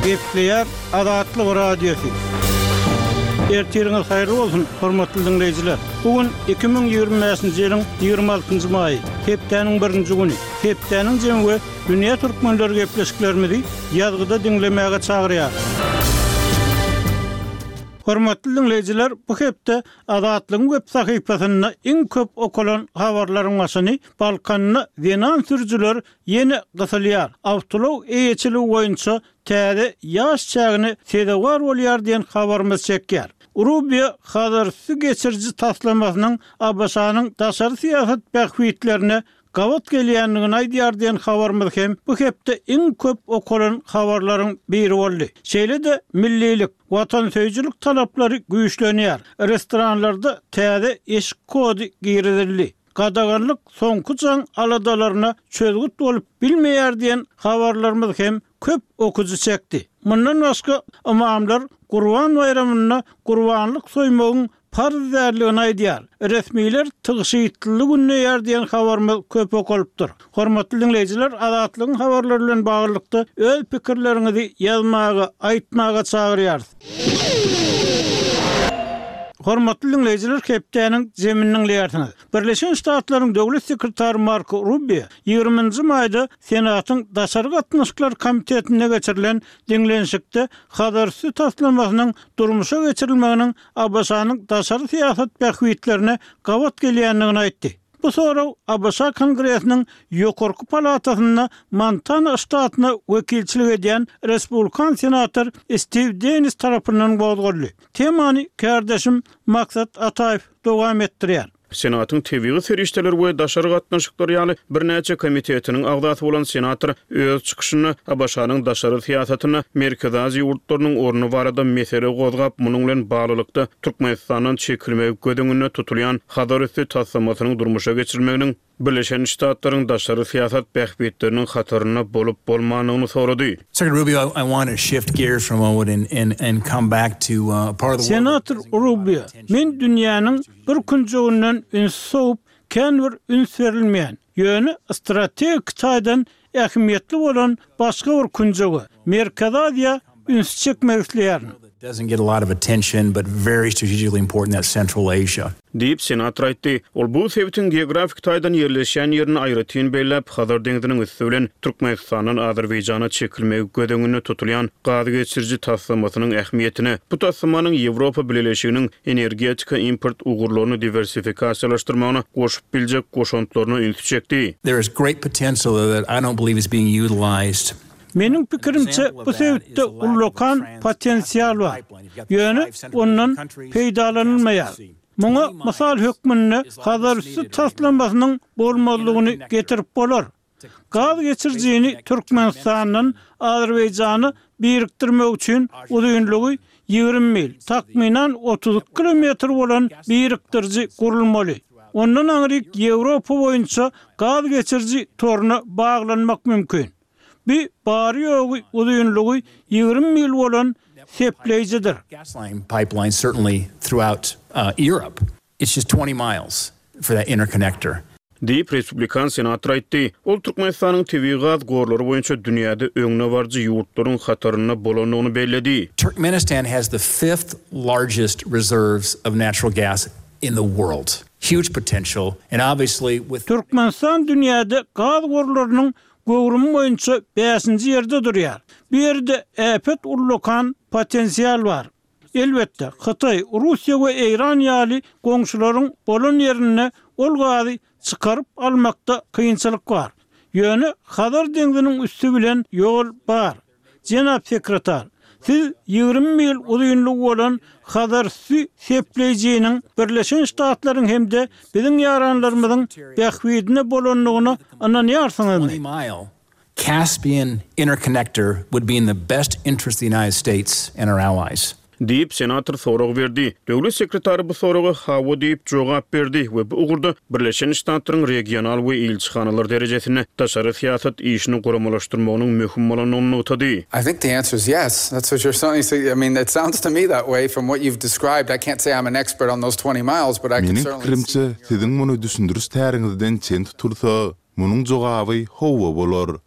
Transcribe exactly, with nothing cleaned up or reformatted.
Gepleyer Adatlyk radiosu. Ertiriniz hayırlı olsun, hormatly dinleyijiler. Bugün iki bin ýygrimiňji ýylyň ýygrimi altynjy maý, hepdeniň birinji güni. Hepdeniň jemgy dünýä türkmenleri gepleşiklerimizi ýazgyda dinlemäge çagyrýar. Hormatly dinleyijiler, bu hepde Adatlyk web sahypasyna iň köp okulan habarlaryň başyny Balkanyna Venan sürüjüler ýeni gysylýar. Awtolog eýeçiligi boýunça täze ýaş çagyny sedewar bolýar diýen habarymyz çekýär. Rubio hazır su geçirici taslamasynyň A B S-nyň daşary siýasat bähwitlerine gawat gelýändigini aýdýar diýen habarymyz hem bu hepde iň köp okulan habarlaryň biri boldy. Şeýle-de millilik, watansöýçilik talaplary güýçlenýär. Restoranlarda täze eşik kody girildi. Gadaganlyk soňky jaň aladalaryna çözgüt bolup bilmeýär diýen habarlarymyz hem köp okuzy çekdi. Mundan başga imamlar Gurban bayramyna gurbanlyk soýmagyň farz därligini aýdýar. Resmiler tygyşytlyk günne ýer diýen habarymyz köp okulypdyr. Hormatly dinleyijiler, Adatlygyň habarlary bilen baglykda öz pikirleriňizi ýazmagy, aýtmagy çagyrýar. Hormatly dinleyijiler, hepdeniň jeminiň leýärsiňiz. Birleşen Ştatlaryň döwlet sekretary Marco Rubio ýygrimiňji maýda Senatyň daşary gatnaşyklar komitetine geçirilen diňlenşikde habarsy taslamasynyň durmuşa geçirilmeginiň A B S-nyň daşary siýasat bähwitlerine gawat gelýändigini aýtdy. Bu soraw A B S Kongresiniň ýokarky palatasyna Montana ştatyna wekilçilik edýän Respublikan senator Steve Dennis tarapyndan bozgurly. Temany kardeşim Maksat Ataýew dowam etdirýär. Senatyň tebigy serişdeler we daşary gatnaşyklary ýaly bir näçe komitetiniň agdaty bolan senator öz çykyşyny A B S-nyň daşary siýasatyna Merkez Aziýa ýurtlarynyň orny barada mesele gozgap, munyň bilen baglykda Türkmenistanyň çekilmegi gödüňüne tutulýan hadarysy taslamasynyň durmuşa geçirilmeginiň Birleşen Ştatlaryň daşary siýasat bähwitleriniň hataryna bolup bolmanyny sorady. Secretary Rubio, I want to shift gears for a moment and and and come back to uh, part of the Senator Rubio, men dünýäniň bir künjegininden üns soğup, kenbir üns verilmeýän, ýöne strategik taýdan ähmiýetli bolan başga bir künjegi, Merkez Aziýa üns çekmek isleýär. Doesn't get a lot of attention, but very strategically important, that Central Asia. Diýip senator aýtdy. Ol bu sebäpden geografik taýdan ýerleşen ýerini aýratyn beýlep, Hazar deňiziniň üstü bilen Türkmenistanyň Azerbaýjana çekilmegi gödüňüne tutulýan gazy geçirji taslamasynyň ähmiýetini, bu taslamanyň Ýewropa Birleşiginiň energetika import ugurlaryny diversifikasiýalaşdyrmagyna goşup biljek goşantlaryny ünsü çekdi. There is great potential that I don't believe is being utilized. Menin pikirimçe bu sebäpde ullokan potensial bar. Ýöne ondan peýdalanylmaýar. Muňa mysal hökmünde hazarsy taslamasynyň bolmalygyny getirip bolar. Gaz geçirjini Türkmenistanyň Azerbaýjany birikdirmek üçin uzunlygy ýygrimi mil, takminan otuz kilometr bolan birikdirji gurulmaly. Ondan aňryk Ýewropa boýunça gaz geçirji toruny baglanmak mümkin. Bir bari ýogy uzunlygy ýygrimi mil bolan sepleýijidir. Gasline pipeline certainly throughout uh, Europe. It's just twenty miles for that interconnector. Diýip Respublikan senator aýtdy. Ol Türkmenistanyň tebii gaz gorlary boýunça dünýäde öňüne barjy ýurtlaryň hataryna bolanyny bellädi. Turkmenistan has the fifth largest reserves of natural gas in the world. Huge potential, and obviously with Türkmenistan dünýäde gaz gorlarynyň gowrumy boýunça beşinji ýerde durýar. Bu ýerde äpet ullokan potensial bar. Elbetde Hytaý, Russiýa we Eýran ýaly goňşularyň bolan ýerine ol gazy çykaryp almakda kynçylyk bar. Ýöne Hazar deňiziniň üstü bilen ýol bar. Jenap sekretar, siz ýygrimi mil uzunlygy bolan Hazarsy sepleýijiniň Birleşen Ştatlaryň hemde biziň ýaranlarymyzyň bähwidine bolanlygyny anlaýarsyňyzmy? Caspian interconnector would be in the best interest of the United States and our allies. Diýip senator sorag berdi. Döwlet sekretary bu soraga hawa diýip jogap berdi we bu ugurda Birleşen Ştatlaryň regional we ilçixanalar derejesine daşary siýasat işini guramalaşdyrmagynyň möhüm bolanyny utady. I think the answer is yes. That's what you're certainly saying. I mean, it sounds to me that way from what you've described. I can't say I'm an expert on those twenty miles, but I can certainly see. Siziň muny düşündürüş täriňizden çen tutulsa, munyň jogaby howa bolar.